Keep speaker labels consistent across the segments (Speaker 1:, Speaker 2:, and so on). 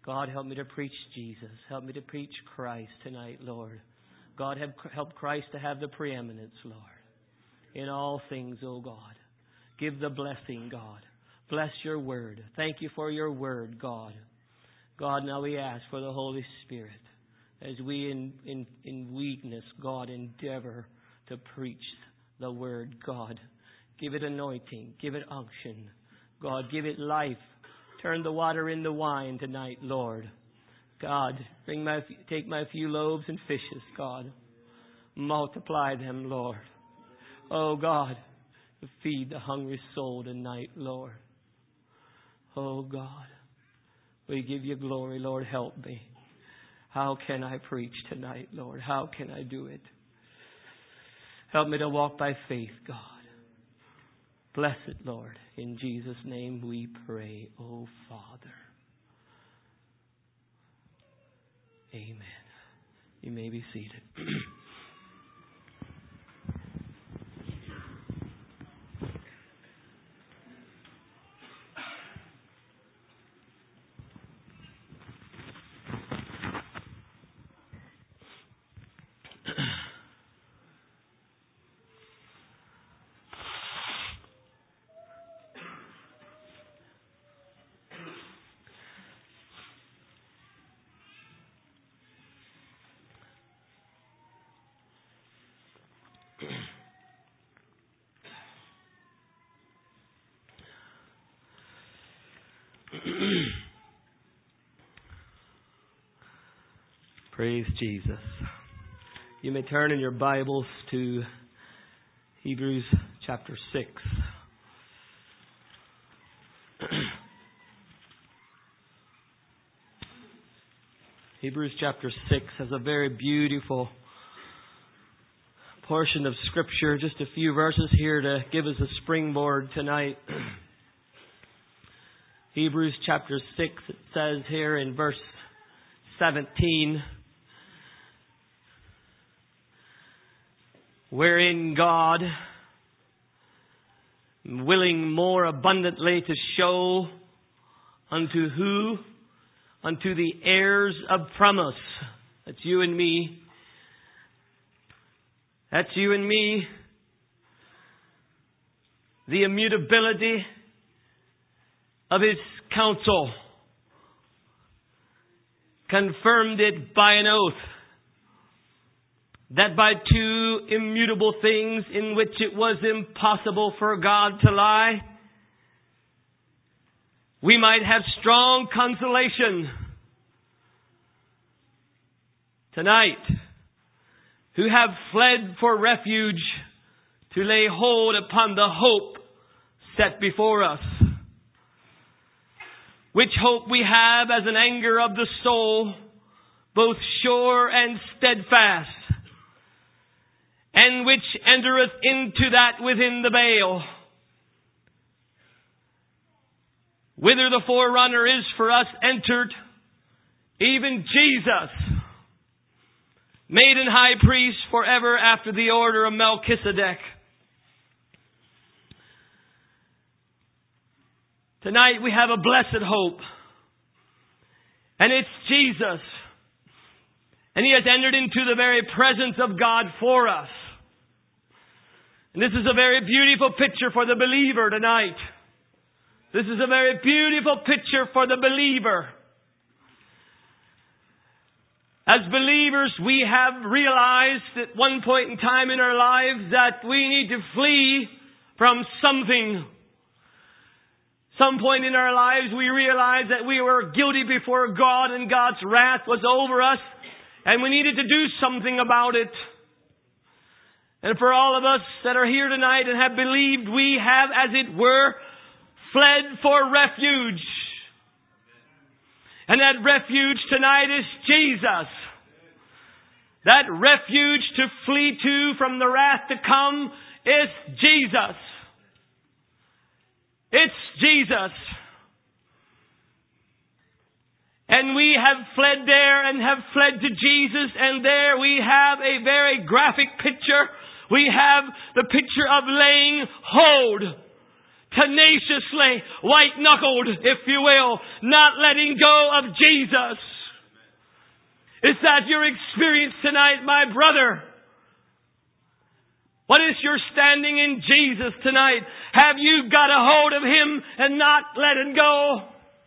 Speaker 1: God, help me to preach Jesus. Help me to preach Christ tonight, Lord. God, help Christ to have the preeminence, Lord. In all things, O God. Give the blessing, God. Bless your word. Thank you for your word, God. God, now we ask for the Holy Spirit as we in weakness, God, endeavor to preach the word, God. Give it anointing. Give it unction. God, give it life. Turn the water into wine tonight, Lord. God, take my few loaves and fishes, God. Multiply them, Lord. Oh, God, feed the hungry soul tonight, Lord. Oh, God, we give you glory, Lord. Help me. How can I preach tonight, Lord? How can I do it? Help me to walk by faith, God. Bless it, Lord. In Jesus' name we pray, oh Father. Amen. You may be seated. Praise Jesus. You may turn in your Bibles to Hebrews chapter 6. Hebrews chapter 6 has a very beautiful portion of Scripture. Just a few verses here to give us a springboard tonight. Hebrews chapter 6, it says here in verse 17, wherein God, willing more abundantly to show unto who? Unto the heirs of promise. That's you and me. That's you and me. The immutability of His counsel. Confirmed it by an oath. That by two immutable things in which it was impossible for God to lie, we might have strong consolation tonight, who have fled for refuge to lay hold upon the hope set before us. Which hope we have as an anchor of the soul, both sure and steadfast, and which entereth into that within the veil, whither the forerunner is for us entered, even Jesus, made an high priest forever after the order of Melchizedek. Tonight we have a blessed hope. And it's Jesus. And He has entered into the very presence of God for us. And this is a very beautiful picture for the believer tonight. This is a very beautiful picture for the believer. As believers, we have realized at one point in time in our lives that we need to flee from something. Some point in our lives we realized that we were guilty before God and God's wrath was over us and we needed to do something about it. And for all of us that are here tonight and have believed, we have, as it were, fled for refuge. And that refuge tonight is Jesus. That refuge to flee to from the wrath to come is Jesus. It's Jesus. And we have fled there and have fled to Jesus, and there we have a very graphic picture. We have the picture of laying hold tenaciously, white-knuckled, if you will, not letting go of Jesus. Is that your experience tonight, my brother? What is your standing in Jesus tonight? Have you got a hold of Him and not let it go?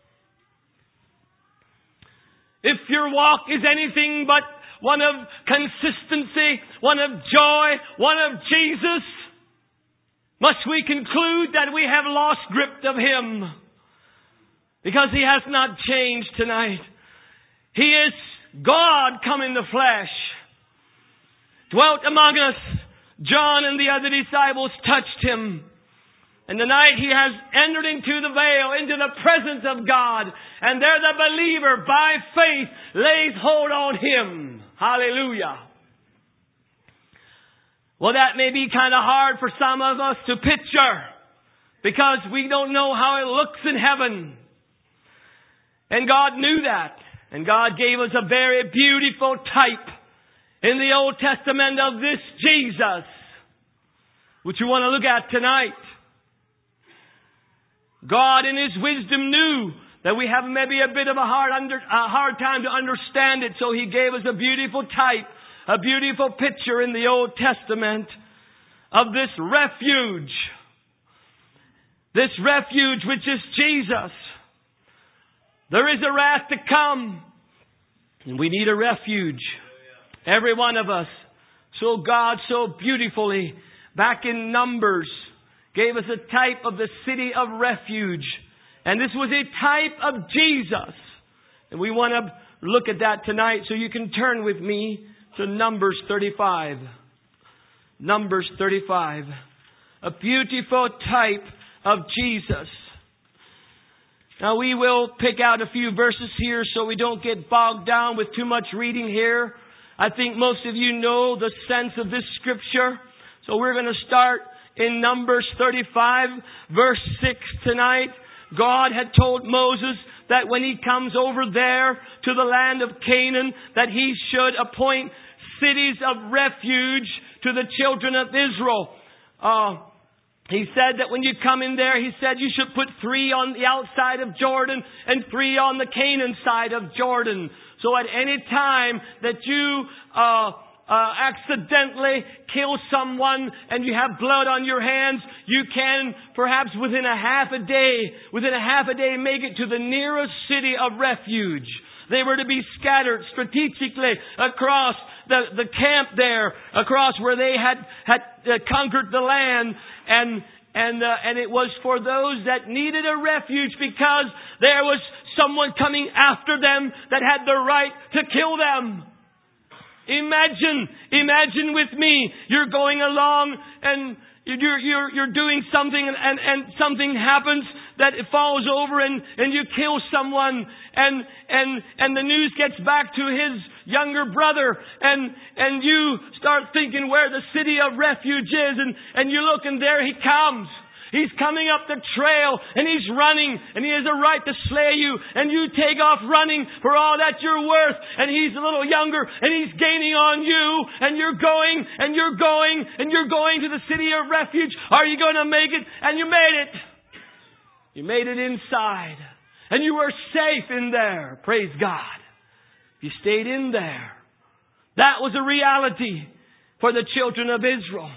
Speaker 1: If your walk is anything but one of consistency, one of joy, one of Jesus, must we conclude that we have lost grip of Him? Because He has not changed tonight. He is God come in the flesh, dwelt among us. John and the other disciples touched Him. And tonight He has entered into the veil, into the presence of God. And there the believer, by faith, lays hold on Him. Hallelujah. Well, that may be kind of hard for some of us to picture, because we don't know how it looks in heaven. And God knew that. And God gave us a very beautiful type in the Old Testament of this Jesus, which we want to look at tonight. God in His wisdom knew that we have maybe a bit of a hard time to understand it, so He gave us a beautiful type, a beautiful picture in the Old Testament of this refuge. This refuge which is Jesus. There is a wrath to come, and we need a refuge. Every one of us. So God so beautifully, back in Numbers, gave us a type of the city of refuge. And this was a type of Jesus. And we want to look at that tonight. So you can turn with me to Numbers 35. Numbers 35. A beautiful type of Jesus. Now we will pick out a few verses here so we don't get bogged down with too much reading here. I think most of you know the sense of this scripture. So we're going to start in Numbers 35, verse 6 tonight. God had told Moses that when he comes over there to the land of Canaan, that he should appoint cities of refuge to the children of Israel. He said that when you come in there, He said you should put 3 on the outside of Jordan and 3 on the Canaan side of Jordan. So at any time that you accidentally kill someone and you have blood on your hands, you can perhaps within a half a day make it to the nearest city of refuge. They were to be scattered strategically across the camp there, across where they had conquered the land, and it was for those that needed a refuge because there was someone coming after them that had the right to kill them. Imagine with me, you're going along and you're doing something and something happens that it falls over and you kill someone and the news gets back to his younger brother and you start thinking where the city of refuge is and you look and there he comes. He's coming up the trail and he's running and he has a right to slay you and you take off running for all that you're worth and he's a little younger and he's gaining on you and you're going to the city of refuge. Are you going to make it? And you made it. You made it inside and you were safe in there. Praise God. You stayed in there. That was a reality for the children of Israel.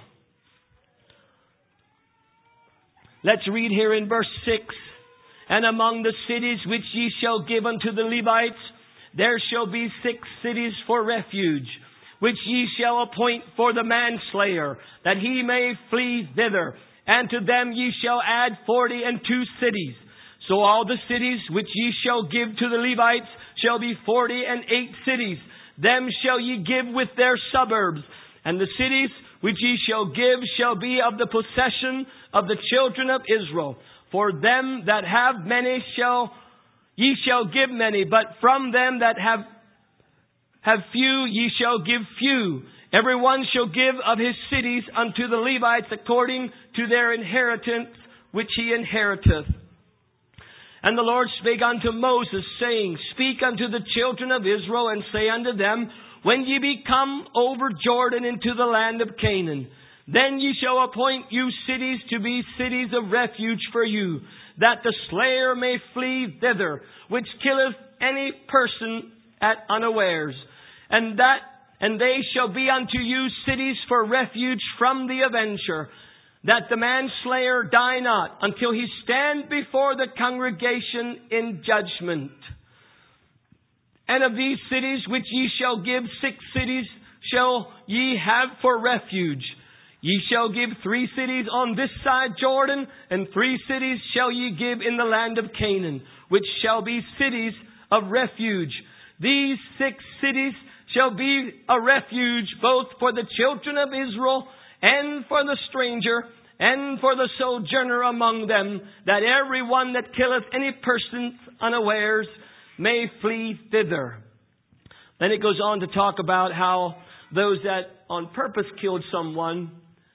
Speaker 1: Let's read here in verse 6. And among the cities which ye shall give unto the Levites, there shall be 6 cities for refuge, which ye shall appoint for the manslayer, that he may flee thither. And to them ye shall add 42 cities. So all the cities which ye shall give to the Levites shall be 48 cities. Them shall ye give with their suburbs. And the cities which ye shall give shall be of the possession of the children of Israel. For them that have many ye shall give many, but from them that have few ye shall give few. Every one shall give of his cities unto the Levites according to their inheritance which he inheriteth. And the Lord spake unto Moses, saying, Speak unto the children of Israel, and say unto them, When ye be come over Jordan into the land of Canaan, Then ye shall appoint you cities to be cities of refuge for you, that the slayer may flee thither, which killeth any person at unawares. And they shall be unto you cities for refuge from the avenger, that the manslayer die not, until he stand before the congregation in judgment. And of these cities which ye shall give, 6 cities shall ye have for refuge. Ye shall give 3 cities on this side Jordan, and 3 cities shall ye give in the land of Canaan, which shall be cities of refuge. These 6 cities shall be a refuge both for the children of Israel and for the stranger and for the sojourner among them, that every one that killeth any person unawares may flee thither. Then it goes on to talk about how those that on purpose killed someone,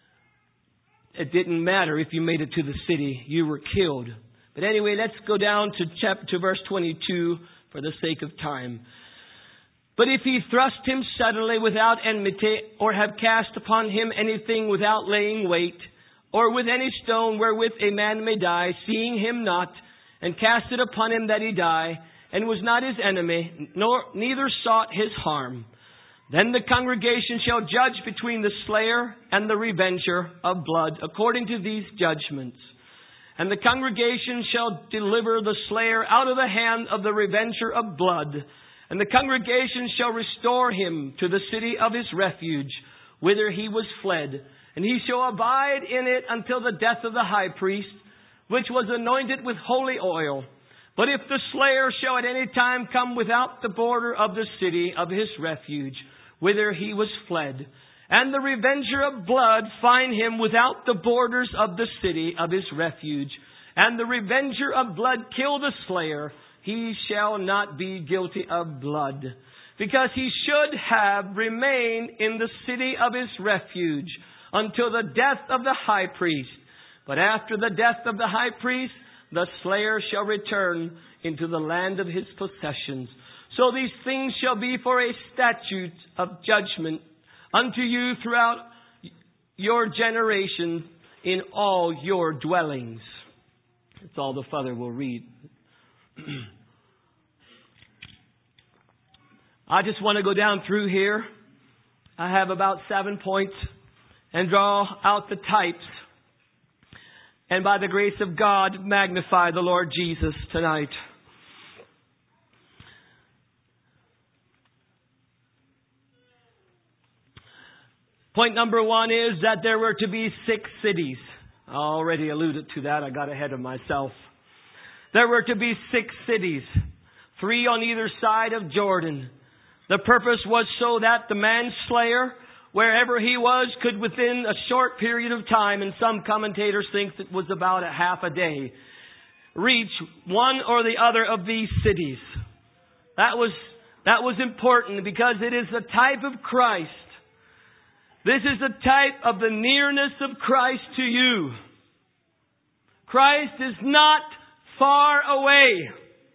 Speaker 1: it didn't matter if you made it to the city, you were killed. But anyway, let's go down to verse 22 for the sake of time. But if he thrust him suddenly without enmity, or have cast upon him anything without laying wait, or with any stone wherewith a man may die, seeing him not, and cast it upon him that he die, and was not his enemy, neither sought his harm, then the congregation shall judge between the slayer and the revenger of blood, according to these judgments. And the congregation shall deliver the slayer out of the hand of the revenger of blood. And the congregation shall restore him to the city of his refuge, whither he was fled. And he shall abide in it until the death of the high priest, which was anointed with holy oil. But if the slayer shall at any time come without the border of the city of his refuge, whither he was fled, and the revenger of blood find him without the borders of the city of his refuge, and the revenger of blood kill the slayer, he shall not be guilty of blood, because he should have remained in the city of his refuge until the death of the high priest. But after the death of the high priest, the slayer shall return into the land of his possessions. So these things shall be for a statute of judgment unto you throughout your generation in all your dwellings. That's all the Father will read. I just want to go down through here. I have about 7 points and draw out the types. And by the grace of God, magnify the Lord Jesus tonight. Point number 1 is that there were to be 6 cities. I already alluded to that. I got ahead of myself. There were to be 6 cities, 3 on either side of Jordan. The purpose was so that the manslayer, wherever he was, could within a short period of time, and some commentators think it was about a half a day, reach one or the other of these cities. That was important because it is the type of Christ. This is the type of the nearness of Christ to you. Christ is not far away.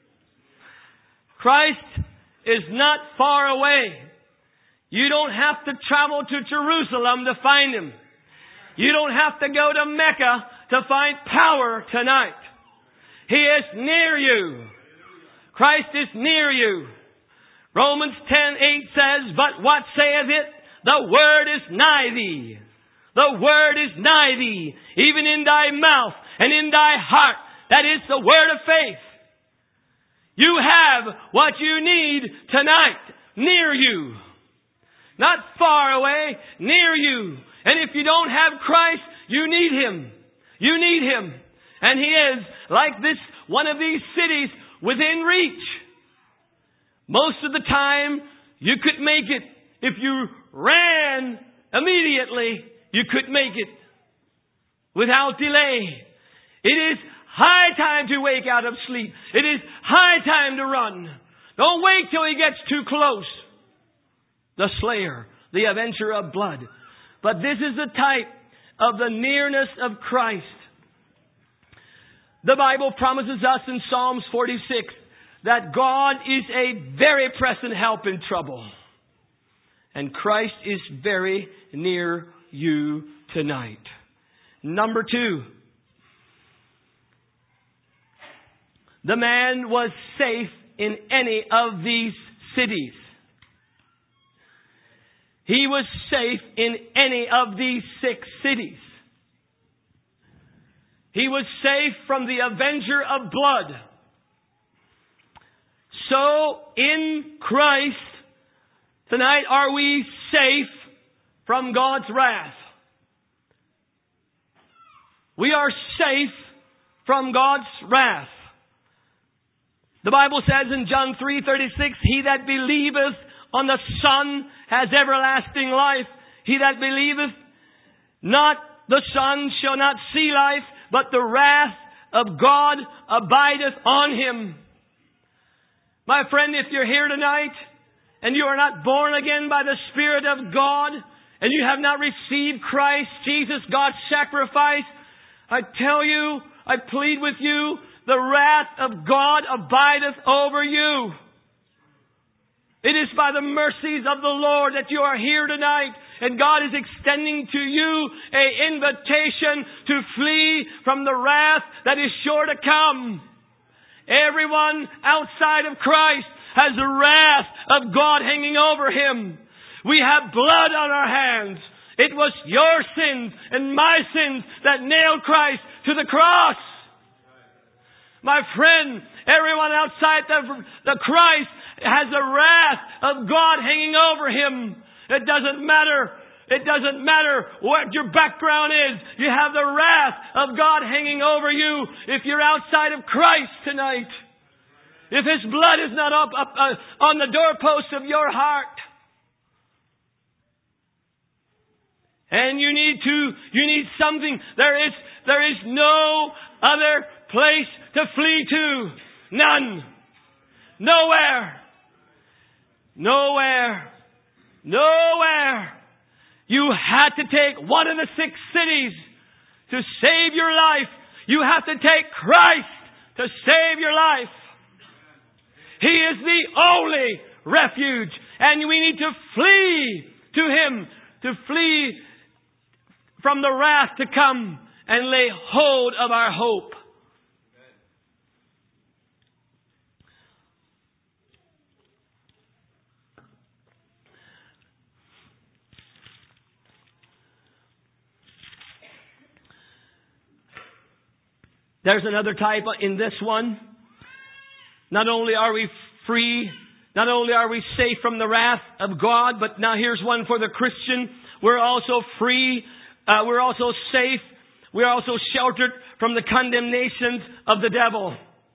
Speaker 1: Christ is not far away. You don't have to travel to Jerusalem to find Him. You don't have to go to Mecca to find power tonight. He is near you. Christ is near you. Romans 10:8 says, "But what saith it? The word is nigh thee. The word is nigh thee, even in thy mouth and in thy heart." That is the word of faith. You have what you need tonight, near you. Not far away, near you. And if you don't have Christ, you need Him. You need Him. And He is, like this, one of these cities, within reach. Most of the time, you could make it. If you ran immediately, you could make it without delay. It is high time to wake out of sleep. It is high time to run. Don't wait till he gets too close. The slayer, the avenger of blood. But this is the type of the nearness of Christ. The Bible promises us in Psalms 46 that God is a very present help in trouble. And Christ is very near you tonight. Number 2. The man was safe in any of these cities. He was safe in any of these 6 cities. He was safe from the avenger of blood. So, in Christ, tonight, are we safe from God's wrath? We are safe from God's wrath. The Bible says in John 3:36, He that believeth on the Son has everlasting life. He that believeth not the Son shall not see life, but the wrath of God abideth on him. My friend, if you're here tonight and you are not born again by the Spirit of God, and you have not received Christ Jesus, God's sacrifice, I tell you, I plead with you, the wrath of God abideth over you. It is by the mercies of the Lord that you are here tonight. And God is extending to you an invitation to flee from the wrath that is sure to come. Everyone outside of Christ has the wrath of God hanging over him. We have blood on our hands. It was your sins and my sins that nailed Christ to the cross. My friend, everyone outside the Christ has the wrath of God hanging over him. It doesn't matter. It doesn't matter what your background is. You have the wrath of God hanging over you if you're outside of Christ tonight. If His blood is not up on the doorpost of your heart. And you need something. There is no other place to flee to. None. Nowhere. Nowhere. Nowhere. You had to take one of the 6 cities to save your life. You have to take Christ to save your life. He is the only refuge. And we need to flee to Him. To flee from the wrath to come and lay hold of our hope. There's another type in this one. Not only are we free, not only are we safe from the wrath of God, but now here's one for the Christian. We're also free. We're also safe. We're also sheltered from the condemnations of the devil.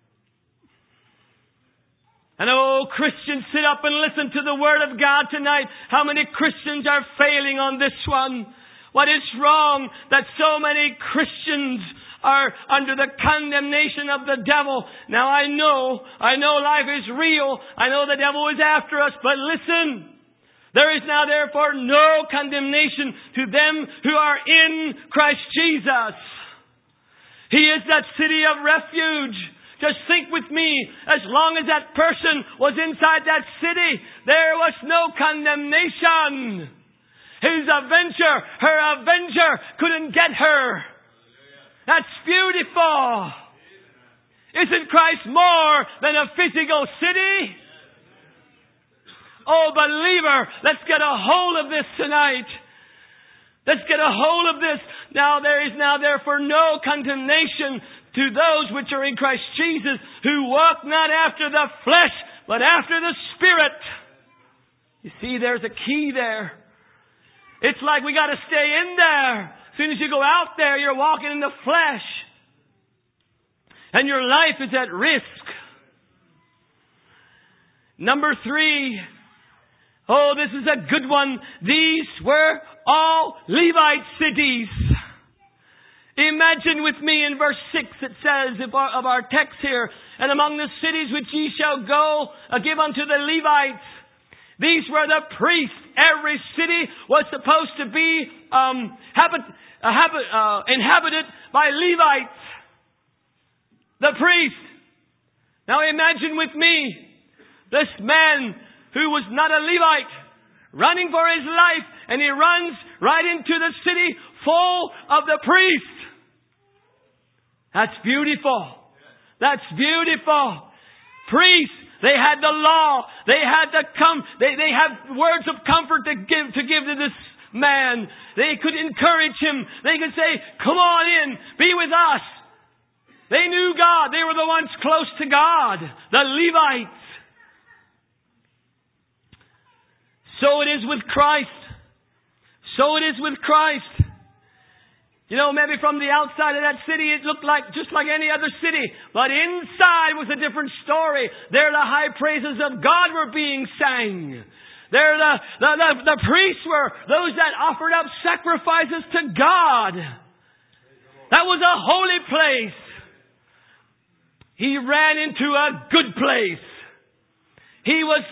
Speaker 1: And Christians, sit up and listen to the Word of God tonight. How many Christians are failing on this one? What is wrong that so many Christians are under the condemnation of the devil? Now I know life is real. I know the devil is after us, but listen. There is now therefore no condemnation to them who are in Christ Jesus. He is that city of refuge. Just think with me, as long as that person was inside that city, there was no condemnation. Her avenger couldn't get her. That's beautiful. Isn't Christ more than a physical city? Oh, believer, let's get a hold of this tonight. Let's get a hold of this. Now there is now therefore no condemnation to those which are in Christ Jesus, who walk not after the flesh, but after the Spirit. You see, there's a key there. It's like we got to stay in there. As soon as you go out there, you're walking in the flesh. And your life is at risk. Number 3. Oh, this is a good one. These were all Levite cities. Imagine with me in verse 6 it says of our text here, and among the cities which ye shall go, give unto the Levites. These were the priests. Every city was supposed to be inhabited by Levites. The priest. Now imagine with me this man who was not a Levite running for his life, and he runs right into the city full of the priest. That's beautiful. That's beautiful. Priests, they had the law. They had they have words of comfort to give to this man. They could encourage him. They could say, come on in, be with us. They knew God. They were the ones close to God, the Levites. So it is with Christ. So it is with Christ. You know, maybe from the outside of that city, it looked like just like any other city. But inside was a different story. There the high praises of God were being sang. There the priests were those that offered up sacrifices to God. That was a holy place. He ran into a good place. He was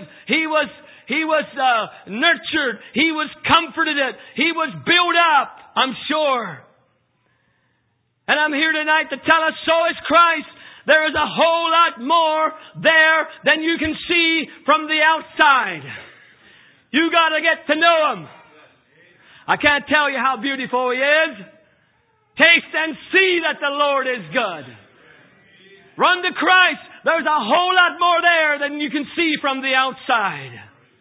Speaker 1: nurtured. He was comforted. He was built up, I'm sure. And I'm here tonight to tell us, so is Christ. There is a whole lot more there than you can see from the outside. You got to get to know Him. I can't tell you how beautiful He is. Taste and see that the Lord is good. Run to Christ. There's a whole lot more there than you can see from the outside.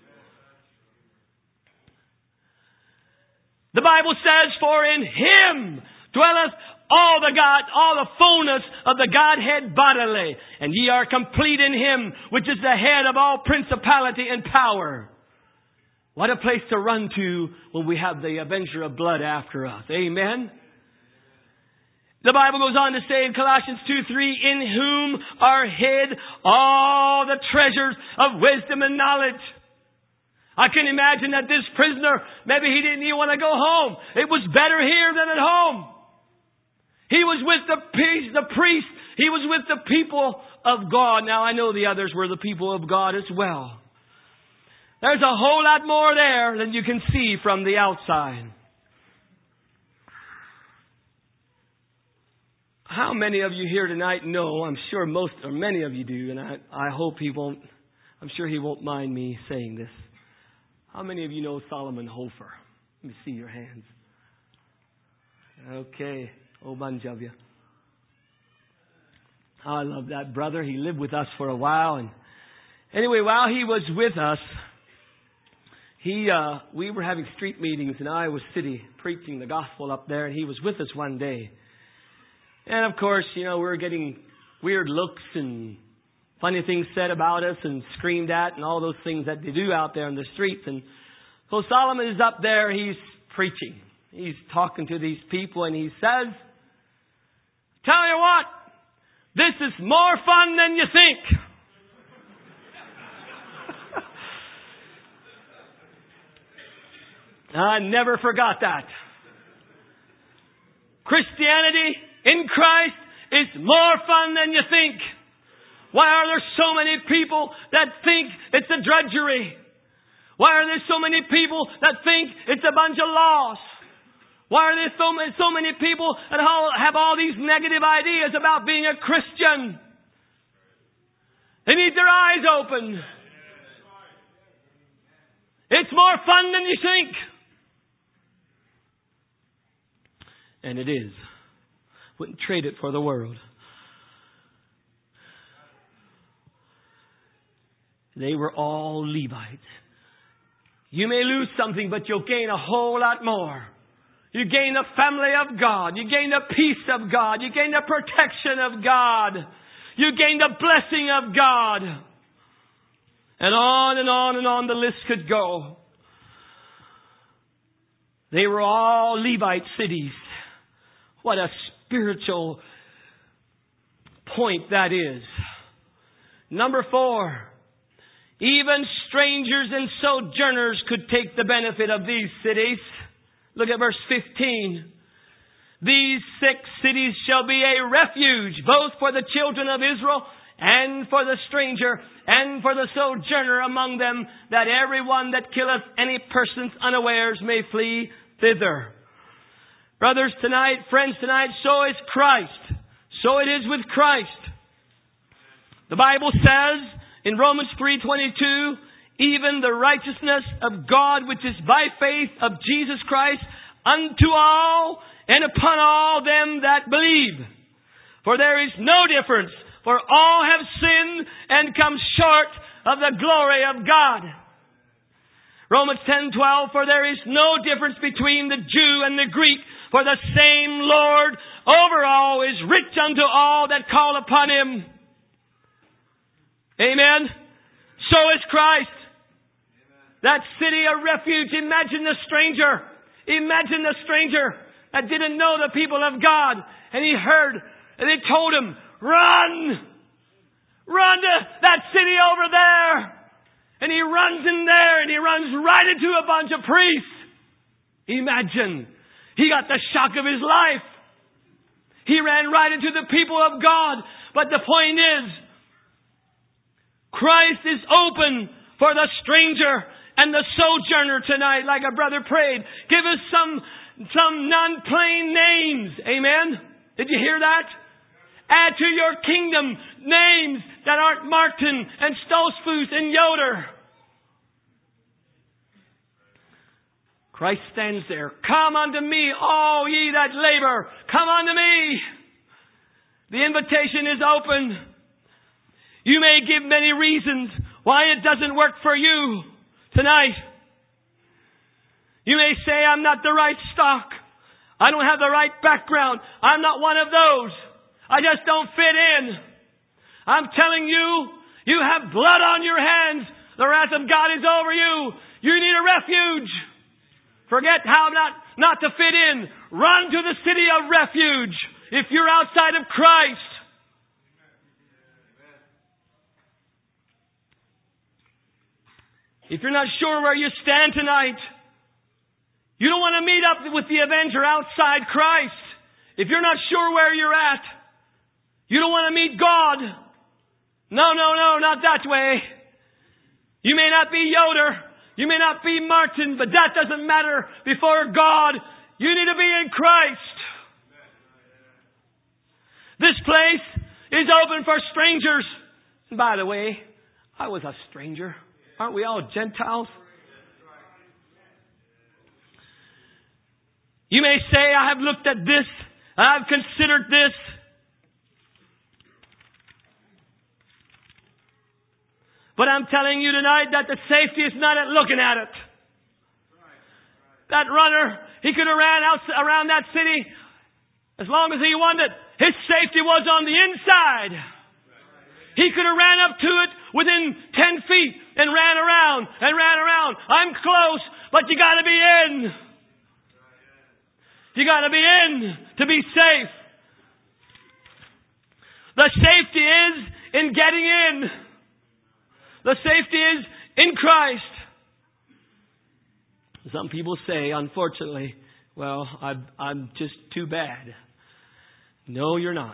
Speaker 1: The Bible says, for in Him dwelleth all the fullness of the Godhead bodily. And ye are complete in Him, which is the head of all principality and power. What a place to run to when we have the avenger of blood after us. Amen. The Bible goes on to say in Colossians 2:3, in whom are hid all the treasures of wisdom and knowledge. I can imagine that this prisoner, maybe he didn't even want to go home. It was better here than at home. He was with the priest. He was with the people of God. Now I know the others were the people of God as well. There's a whole lot more there than you can see from the outside. How many of you here tonight know? I'm sure most or many of you do, and I hope he won't. I'm sure he won't mind me saying this. How many of you know Solomon Hofer? Let me see your hands. Okay. Oh, bunch of you. I love that brother. He lived with us for a while. And anyway, while he was with us, we were having street meetings in Iowa City, preaching the gospel up there, and he was with us one day. And of course, you know, we were getting weird looks and funny things said about us and screamed at and all those things that they do out there in the streets. And so Solomon is up there, he's preaching. He's talking to these people and he says, tell you what, this is more fun than you think. I never forgot that. Christianity in Christ is more fun than you think. Why are there so many people that think it's a drudgery? Why are there so many people that think it's a bunch of laws? Why are there so many people that have all these negative ideas about being a Christian? They need their eyes open. It's more fun than you think. And it is. Wouldn't trade it for the world. They were all Levites. You may lose something, but you'll gain a whole lot more. You gain the family of God. You gain the peace of God. You gain the protection of God. You gain the blessing of God. And on and on and on the list could go. They were all Levite cities. What a spiritual point that is. Number 4. Even strangers and sojourners could take the benefit of these cities. Look at verse 15. These 6 cities shall be a refuge, both for the children of Israel and for the stranger and for the sojourner among them, that every one that killeth any persons unawares may flee thither. Brothers tonight, friends tonight, so is Christ. So it is with Christ. The Bible says in Romans 3:22, even the righteousness of God, which is by faith of Jesus Christ, unto all and upon all them that believe. For there is no difference, for all have sinned and come short of the glory of God. Romans 10:12, for there is no difference between the Jew and the Greek, for the same Lord over all is rich unto all that call upon Him. Amen. So is Christ. That city of refuge. Imagine the stranger. Imagine the stranger that didn't know the people of God. And he heard, and they told him, run! Run to that city over there! And he runs in there, and he runs right into a bunch of priests. Imagine. He got the shock of his life. He ran right into the people of God. But the point is, Christ is open for the stranger and the sojourner tonight, like a brother prayed. Give us some non-plain names. Amen? Did you hear that? Add to your kingdom names that aren't Martin and Stolzfus and Yoder. Christ stands there. Come unto me, all ye that labor. Come unto me. The invitation is open. You may give many reasons why it doesn't work for you tonight. You may say, I'm not the right stock. I don't have the right background. I'm not one of those. I just don't fit in. I'm telling you, you have blood on your hands. The wrath of God is over you. You need a refuge. Forget how not to fit in. Run to the city of refuge if you're outside of Christ. If you're not sure where you stand tonight, you don't want to meet up with the avenger outside Christ. If you're not sure where you're at, you don't want to meet God. No, not that way. You may not be Yoder. You may not be Martin, but that doesn't matter before God. You need to be in Christ. This place is open for strangers. And by the way, I was a stranger. Aren't we all Gentiles? You may say, I have looked at this, and I've considered this. But I'm telling you tonight that the safety is not at looking at it. That runner, he could have ran out around that city as long as he wanted. His safety was on the inside. He could have ran up to it within 10 feet and ran around. I'm close, but you got to be in. You got to be in to be safe. The safety is in getting in. The safety is in Christ. Some people say, unfortunately, well, I'm just too bad. No, you're not.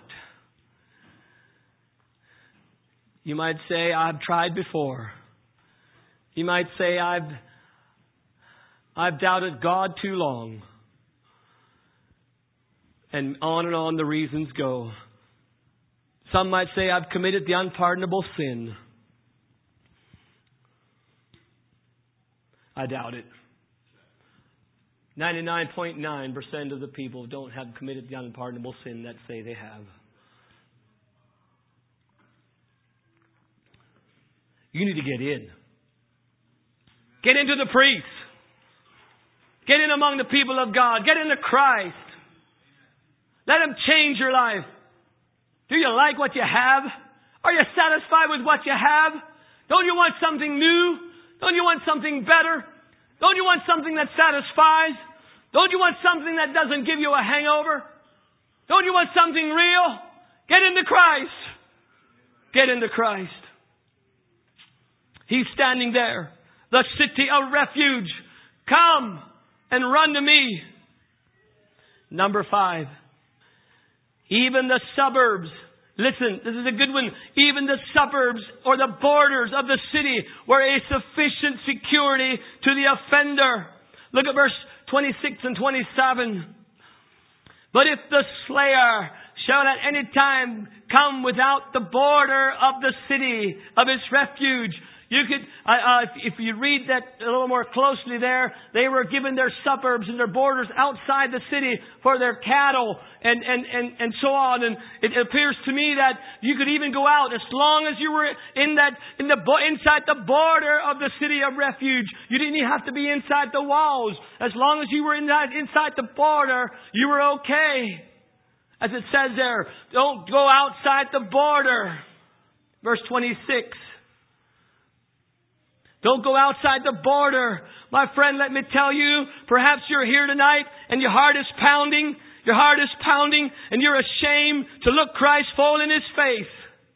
Speaker 1: You might say, I've tried before. You might say, I've doubted God too long. And on the reasons go. Some might say, I've committed the unpardonable sin. I doubt it. 99.9% of the people don't have committed the unpardonable sin that say they have. You need to get in. Get into the priests. Get in among the people of God. Get into Christ. Let Him change your life. Do you like what you have? Are you satisfied with what you have? Don't you want something new? Don't you want something better? Don't you want something that satisfies? Don't you want something that doesn't give you a hangover? Don't you want something real? Get into Christ. Get into Christ. He's standing there. The city of refuge. Come and run to me. Number 5. Even the suburbs. Listen, this is a good one. Even the suburbs or the borders of the city were a sufficient security to the offender. Look at verse 26 and 27. But if the slayer shall at any time come without the border of the city of his refuge, You could, if you read that a little more closely there, they were given their suburbs and their borders outside the city for their cattle and so on. And it appears to me that you could even go out as long as you were inside the border of the city of refuge. You didn't even have to be inside the walls. As long as you were inside the border, you were okay. As it says there, don't go outside the border. Verse 26. Don't go outside the border. My friend, let me tell you, perhaps you're here tonight and your heart is pounding. Your heart is pounding and you're ashamed to look Christ full in His face.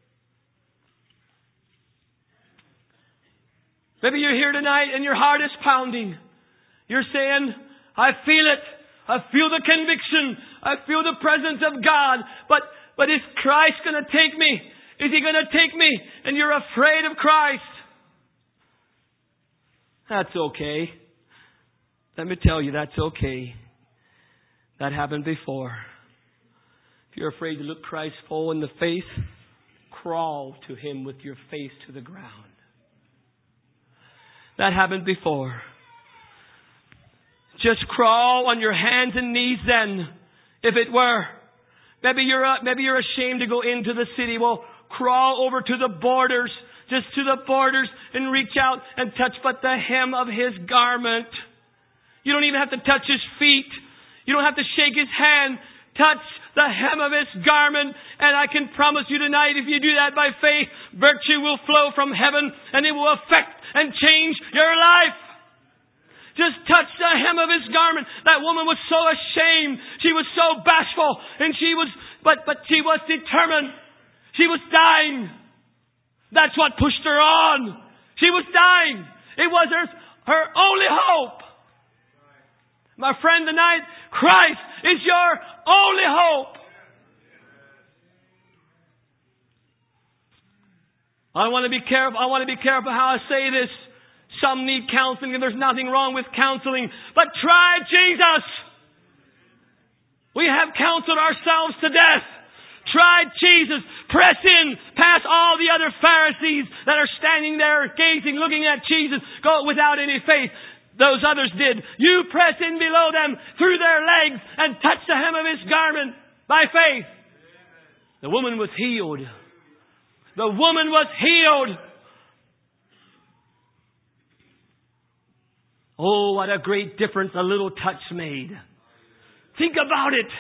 Speaker 1: Maybe you're here tonight and your heart is pounding. You're saying, I feel it. I feel the conviction. I feel the presence of God. But is Christ going to take me? Is He going to take me? And you're afraid of Christ. That's okay. Let me tell you, that's okay. That happened before. If you're afraid to look Christ full in the face, crawl to Him with your face to the ground. That happened before. Just crawl on your hands and knees then, if it were. Maybe you're ashamed to go into the city. Well, crawl over to the borders. Just to the borders and reach out and touch but the hem of His garment. You don't even have to touch His feet. You don't have to shake His hand. Touch the hem of His garment. And I can promise you tonight, if you do that by faith, virtue will flow from heaven and it will affect and change your life. Just touch the hem of His garment. That woman was so ashamed. She was so bashful. And but she was determined. She was dying. That's what pushed her on. She was dying. It was her only hope. My friend, tonight, Christ is your only hope. I want to be careful. I want to be careful how I say this. Some need counseling, and there's nothing wrong with counseling. But try Jesus. We have counseled ourselves to death. Try Jesus. Press in past all the other Pharisees that are standing there gazing, looking at Jesus, go without any faith. Those others did. You press in below them through their legs and touch the hem of His garment by faith. The woman was healed. The woman was healed. Oh, what a great difference a little touch made. Think about it.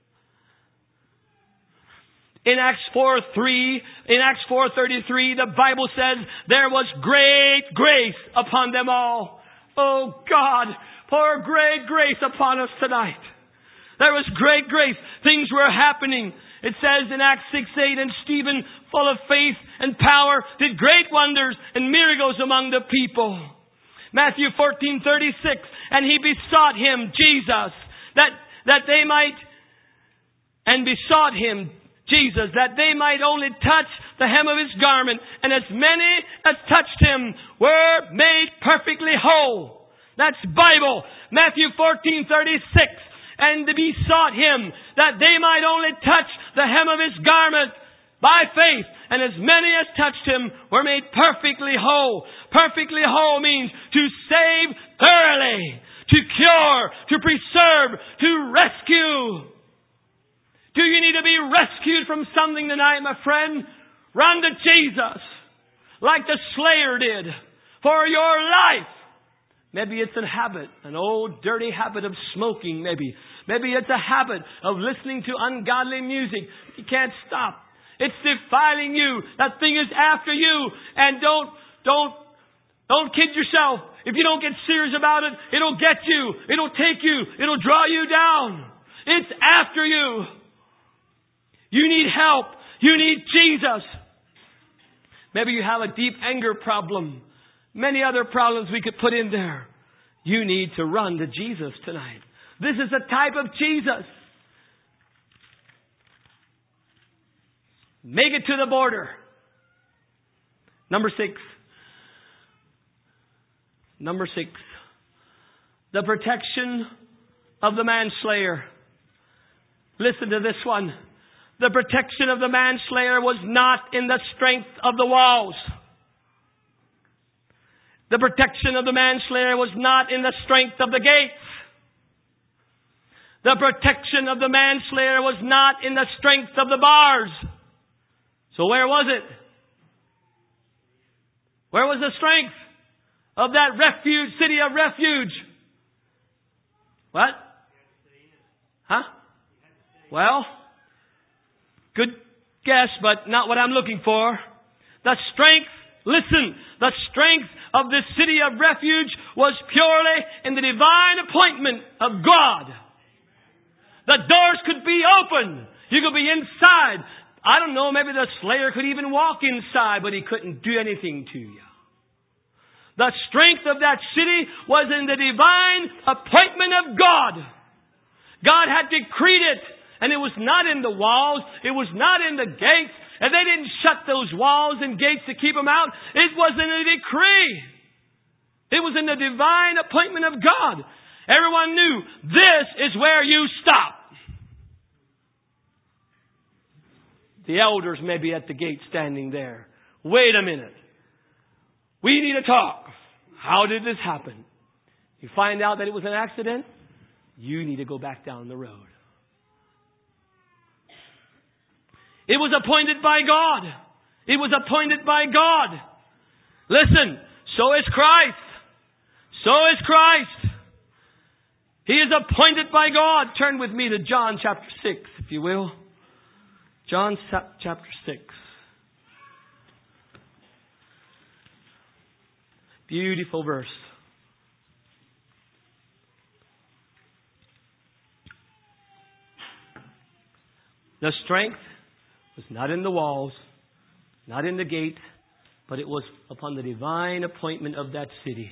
Speaker 1: In Acts 4:33, the Bible says there was great grace upon them all. Oh God, pour great grace upon us tonight. There was great grace. Things were happening. It says in Acts 6:8, and Stephen, full of faith and power, did great wonders and miracles among the people. Matthew 14:36, and he besought him, Jesus, that they might, and besought him, Jesus, that they might only touch the hem of His garment, and as many as touched Him were made perfectly whole. That's Bible. Matthew 14:36, and besought Him that they might only touch the hem of His garment by faith, and as many as touched Him were made perfectly whole. Perfectly whole means to save thoroughly, to cure, to preserve, to rescue. Do you need to be rescued from something tonight, my friend? Run to Jesus, like the slayer did, for your life. Maybe it's a habit, an old dirty habit of smoking, maybe. Maybe it's a habit of listening to ungodly music. You can't stop. It's defiling you. That thing is after you. And don't kid yourself. If you don't get serious about it, it'll get you. It'll take you. It'll draw you down. It's after you. You need help. You need Jesus. Maybe you have a deep anger problem. Many other problems we could put in there. You need to run to Jesus tonight. This is a type of Jesus. Make it to the border. Number 6. The protection of the manslayer. Listen to this one. The protection of the manslayer was not in the strength of the walls. The protection of the manslayer was not in the strength of the gates. The protection of the manslayer was not in the strength of the bars. So where was it? Where was the strength of that refuge, city of refuge? What? Huh? Well, good guess, but not what I'm looking for. The strength, listen, the strength of this city of refuge was purely in the divine appointment of God. The doors could be open. You could be inside. I don't know, maybe the slayer could even walk inside, but he couldn't do anything to you. The strength of that city was in the divine appointment of God. God had decreed it, and it was not in the walls, it was not in the gates, and they didn't shut those walls and gates to keep them out. It was in a decree. It was in the divine appointment of God. Everyone knew this is where you stop. The elders may be at the gate standing there. Wait a minute. We need to talk. How did this happen? You find out that it was an accident, you need to go back down the road. It was appointed by God. It was appointed by God. Listen, so is Christ. So is Christ. He is appointed by God. Turn with me to John chapter 6, if you will. John chapter 6. Beautiful verse. The strength was not in the walls, not in the gate, but it was upon the divine appointment of that city.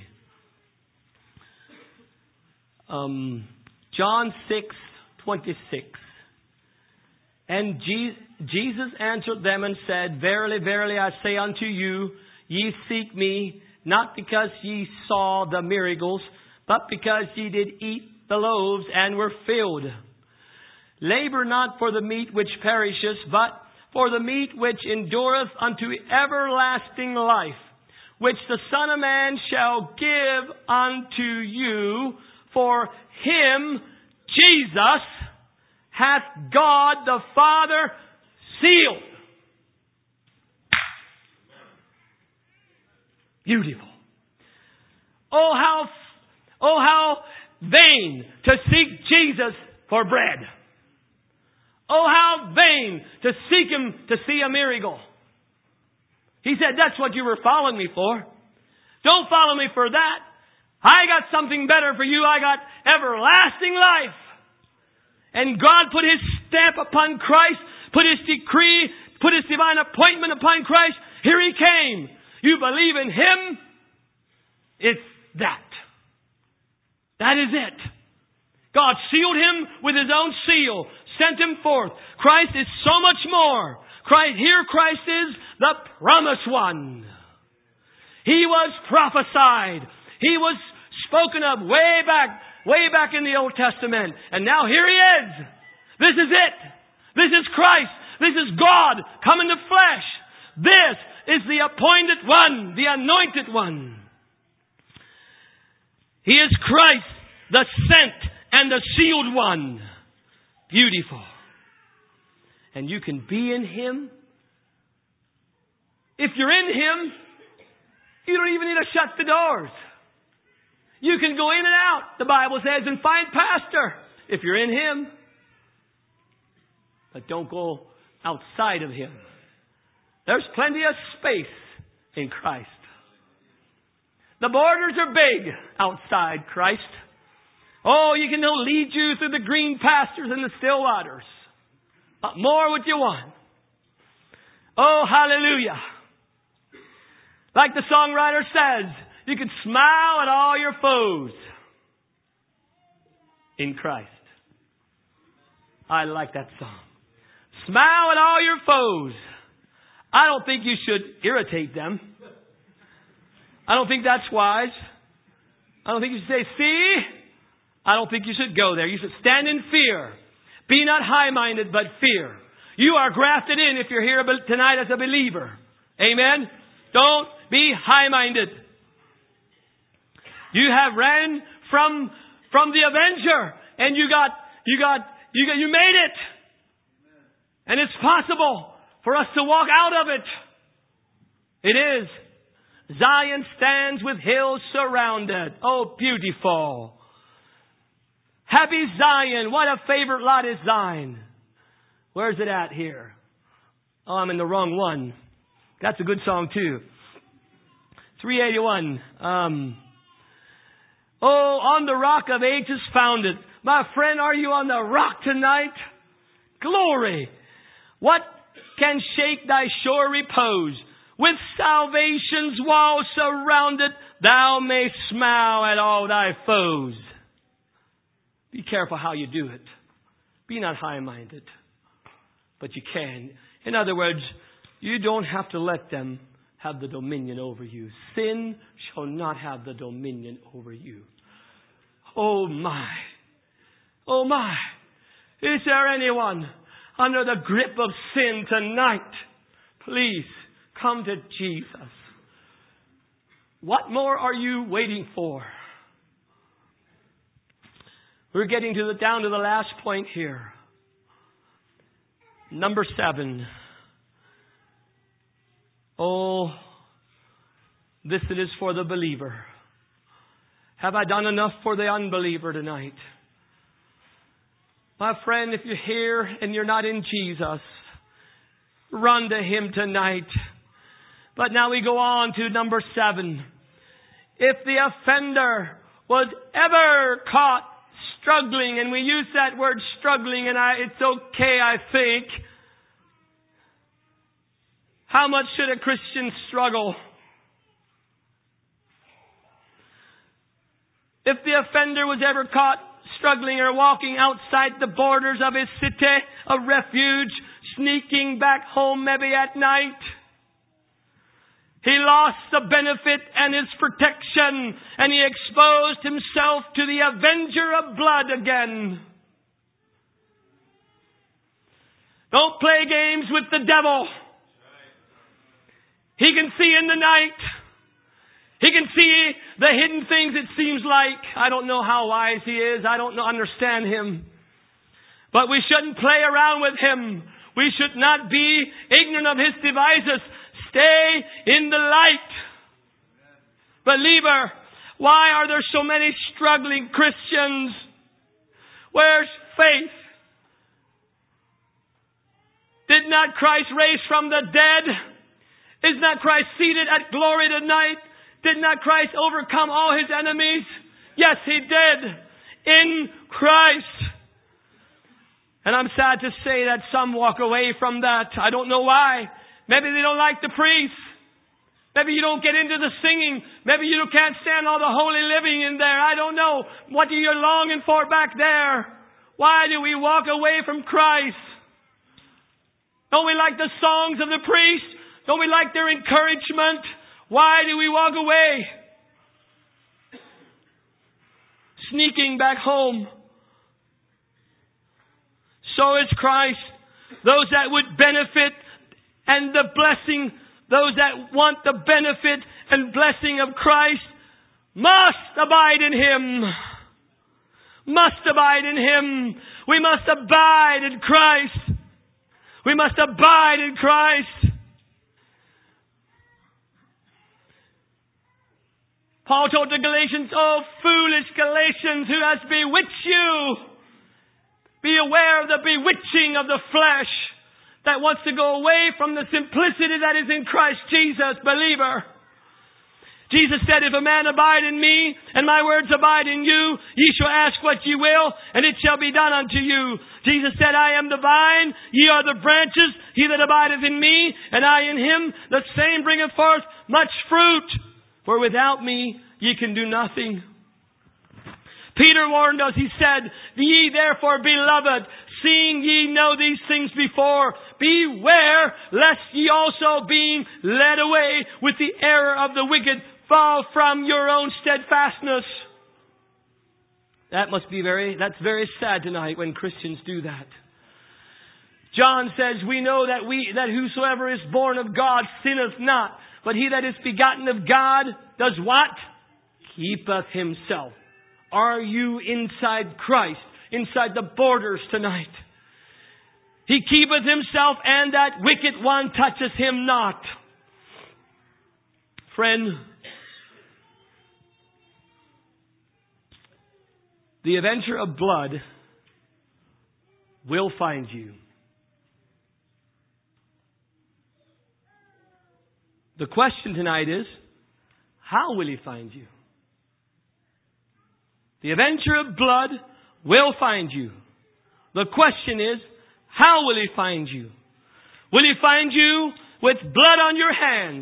Speaker 1: John 6:26. And Jesus answered them and said, Verily, verily, I say unto you, ye seek me, not because ye saw the miracles, but because ye did eat the loaves and were filled. Labor not for the meat which perishes, but for the meat which endureth unto everlasting life, which the Son of Man shall give unto you. For him, Jesus, hath God the Father sealed. Beautiful. Oh, how vain to seek Jesus for bread. Oh, how vain to seek Him to see a miracle. He said, that's what you were following me for. Don't follow me for that. I got something better for you. I got everlasting life. And God put His stamp upon Christ, put His decree, put His divine appointment upon Christ. Here He came. You believe in Him, it's that. That is it. God sealed Him with His own seal, sent Him forth. Christ is so much more. Christ is the promised one. He was prophesied. He was spoken of way back in the Old Testament. And now here He is. This is it. This is Christ. This is God come in the flesh. This is the appointed one, the anointed one. He is Christ, the sent and the sealed one. Beautiful. And you can be in Him. If you're in Him, you don't even need to shut the doors. You can go in and out, the Bible says, and find pastor if you're in Him. But don't go outside of Him. There's plenty of space in Christ. The borders are big outside Christ. Oh, you can lead you through the green pastures and the still waters. What more would you want? Oh, hallelujah. Like the songwriter says, you can smile at all your foes in Christ. I like that song. Smile at all your foes. I don't think you should irritate them. I don't think that's wise. I don't think you should say, see? I don't think you should go there. You should stand in fear. Be not high-minded, but fear. You are grafted in if you're here tonight as a believer. Amen? Don't be high-minded. You have ran from the avenger, and you made it. And it's possible for us to walk out of it. It is. Zion stands with hills surrounded. Oh, beautiful. Happy Zion. What a favorite lot is thine. Where's it at here? Oh, I'm in the wrong one. That's a good song too. 381. On the rock of ages founded. My friend, are you on the rock tonight? Glory. What can shake thy sure repose? With salvation's wall surrounded, thou mayst smile at all thy foes. Be careful how you do it. Be not high-minded. But you can. In other words, you don't have to let them have the dominion over you. Sin shall not have the dominion over you. Oh my. Oh my. Is there anyone under the grip of sin tonight? Please come to Jesus. What more are you waiting for? We're getting down to the last point here. Number 7. Oh, this it is for the believer. Have I done enough for the unbeliever tonight? My friend, if you're here and you're not in Jesus, run to Him tonight. But now we go on to number 7. If the offender was ever caught struggling, and we use that word struggling, and it's okay, I think. How much should a Christian struggle? If the offender was ever caught struggling or walking outside the borders of his city of refuge, sneaking back home maybe at night, he lost the benefit and his protection, and he exposed himself to the avenger of blood again. Don't play games with the devil. He can see in the night. He can see the hidden things, it seems like. I don't know how wise he is. I don't understand him. But we shouldn't play around with him. We should not be ignorant of his devices. Stay in the light. Believer, why are there so many struggling Christians? Where's faith? Did not Christ raise from the dead? Is not Christ seated at glory tonight? Did not Christ overcome all His enemies? Yes, He did. In Christ. And I'm sad to say that some walk away from that. I don't know why. Maybe they don't like the priest. Maybe you don't get into the singing. Maybe you can't stand all the holy living in there. I don't know. What are you longing for back there? Why do we walk away from Christ? Don't we like the songs of the priest? Don't we like their encouragement? Why do we walk away? Sneaking back home. So is Christ. Those that would benefit and the blessing, those that want the benefit and blessing of Christ must abide in Him. Must abide in Him. We must abide in Christ. We must abide in Christ. Paul told the Galatians, "Oh, foolish Galatians, who has bewitched you? Be aware of the bewitching of the flesh that wants to go away from the simplicity that is in Christ Jesus, believer." Jesus said, "If a man abide in me, and my words abide in you, ye shall ask what ye will, and it shall be done unto you." Jesus said, "I am the vine, ye are the branches. He that abideth in me, and I in him, the same bringeth forth much fruit. For without me, ye can do nothing." Peter warned us, he said, "Ye therefore, beloved, seeing ye know these things before, beware lest ye also, being led away with the error of the wicked, fall from your own steadfastness." That's very sad tonight when Christians do that. John says, "We know that whosoever is born of God sinneth not, but he that is begotten of God does what? keepeth himself. Are you inside Christ? Inside the borders tonight? He keepeth himself, and that wicked one touches him not. Friend, the avenger of blood will find you. The question tonight is, how will he find you? The avenger of blood will find you. The question is, how will he find you? Will he find you with blood on your hands?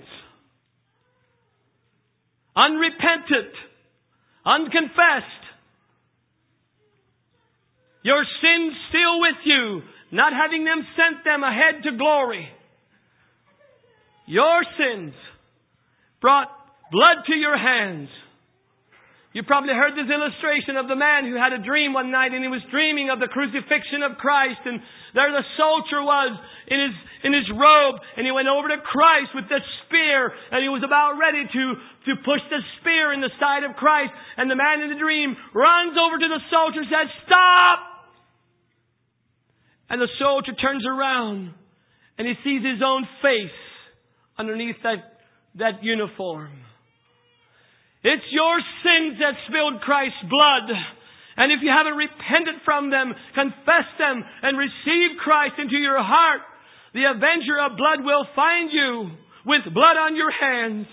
Speaker 1: Unrepentant, unconfessed. Your sins still with you, not having them sent them ahead to glory. Your sins brought blood to your hands. You probably heard this illustration of the man who had a dream one night, and he was dreaming of the crucifixion of Christ, and there the soldier was in his robe, and he went over to Christ with the spear, and he was about ready to push the spear in the side of Christ, and the man in the dream runs over to the soldier and says, "Stop!" And the soldier turns around, and he sees his own face underneath that uniform. It's your sins that spilled Christ's blood. And if you haven't repented from them, confessed them, and received Christ into your heart, the avenger of blood will find you with blood on your hands.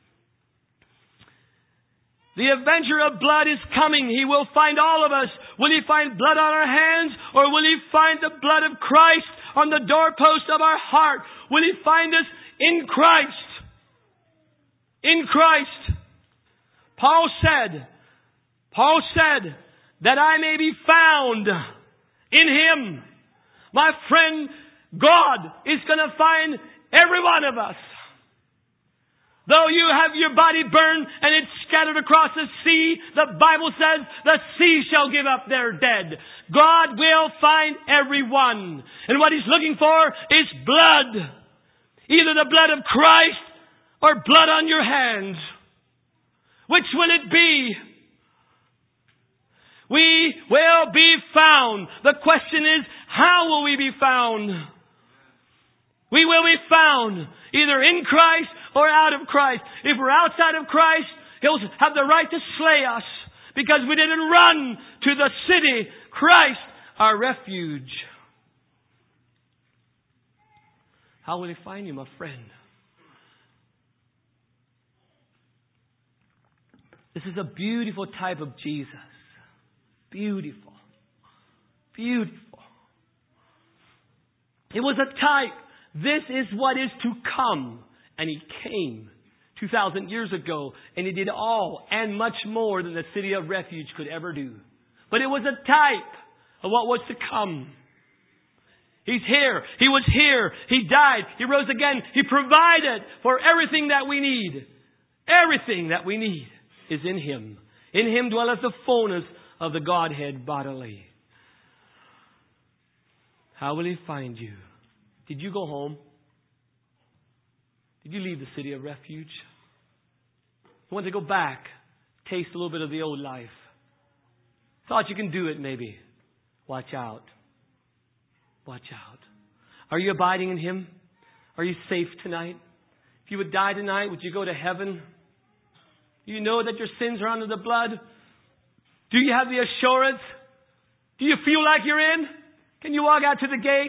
Speaker 1: The avenger of blood is coming. He will find all of us. Will he find blood on our hands, or will he find the blood of Christ on the doorpost of our heart? Will he find us in Christ? In Christ. Paul said, that I may be found in Him. My friend, God is going to find every one of us. Though you have your body burned and it's scattered across the sea, the Bible says the sea shall give up their dead. God will find everyone. And what He's looking for is blood. Either the blood of Christ or blood on your hands. Which will it be? We will be found. The question is, how will we be found? We will be found either in Christ or out of Christ. If we're outside of Christ, He'll have the right to slay us because we didn't run to the city, Christ, our refuge. How will He find you, my friend? This is a beautiful type of Jesus. Beautiful. Beautiful. It was a type. This is what is to come. And He came 2,000 years ago, and He did all and much more than the city of refuge could ever do. But it was a type of what was to come. He's here. He was here. He died. He rose again. He provided for everything that we need. Everything that we need is in Him. In Him dwelleth the fullness of the Godhead bodily. How will He find you? Did you go home? Did you leave the city of refuge? You want to go back, taste a little bit of the old life. Thought you can do it maybe. Watch out. Watch out. Are you abiding in Him? Are you safe tonight? If you would die tonight, would you go to heaven? Do you know that your sins are under the blood? Do you have the assurance? Do you feel like you're in? Can you walk out to the gate?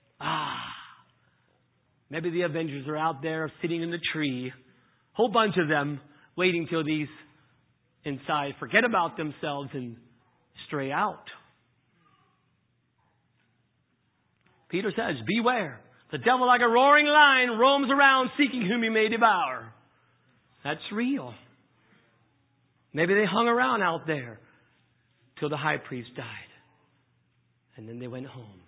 Speaker 1: Maybe the avengers are out there sitting in the tree. Whole bunch of them waiting till these inside forget about themselves and stray out. Peter says, beware. The devil like a roaring lion roams around seeking whom he may devour. That's real. Maybe they hung around out there till the high priest died. And then they went home.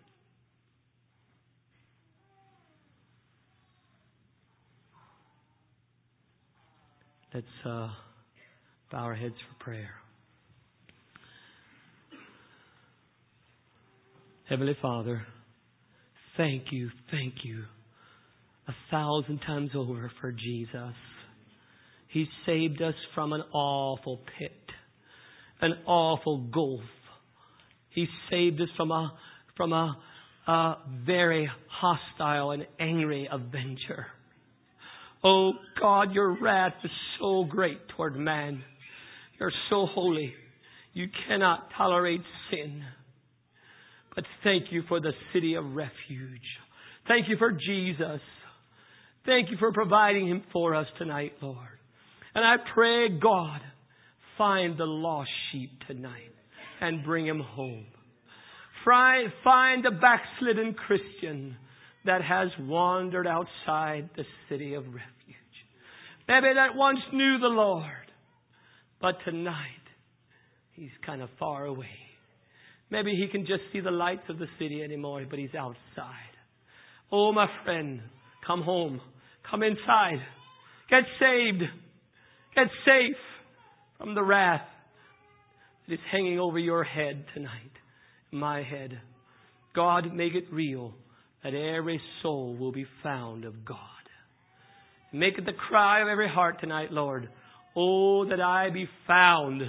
Speaker 1: Let's bow our heads for prayer. Heavenly Father, thank you 1,000 times over for Jesus. He saved us from an awful pit, an awful gulf. He saved us from a very hostile and angry avenger. Oh God, your wrath is so great toward man. You're so holy. You cannot tolerate sin. But thank you for the city of refuge. Thank you for Jesus. Thank you for providing Him for us tonight, Lord. And I pray, God, find the lost sheep tonight and bring him home. Find the backslidden Christian that has wandered outside the city of refuge. Maybe that once knew the Lord, but tonight he's kind of far away. Maybe he can just see the lights of the city anymore, but he's outside. Oh, my friend, come home. Come inside. Get saved. Get safe from the wrath that is hanging over your head tonight. My head. God, make it real that every soul will be found of God. Make it the cry of every heart tonight, Lord. Oh, that I be found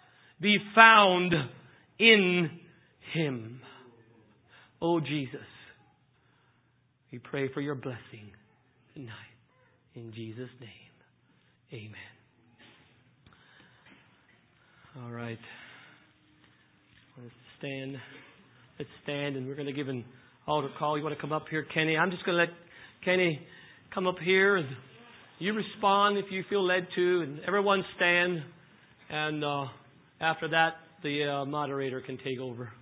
Speaker 1: in Him. Oh, Jesus, we pray for your blessing tonight. In Jesus' name, amen. All right. Let's stand, and we're going to give an altar call. You want to come up here, Kenny? I'm just going to let Kenny come up here, and you respond if you feel led to, and everyone stand. And after that, the moderator can take over.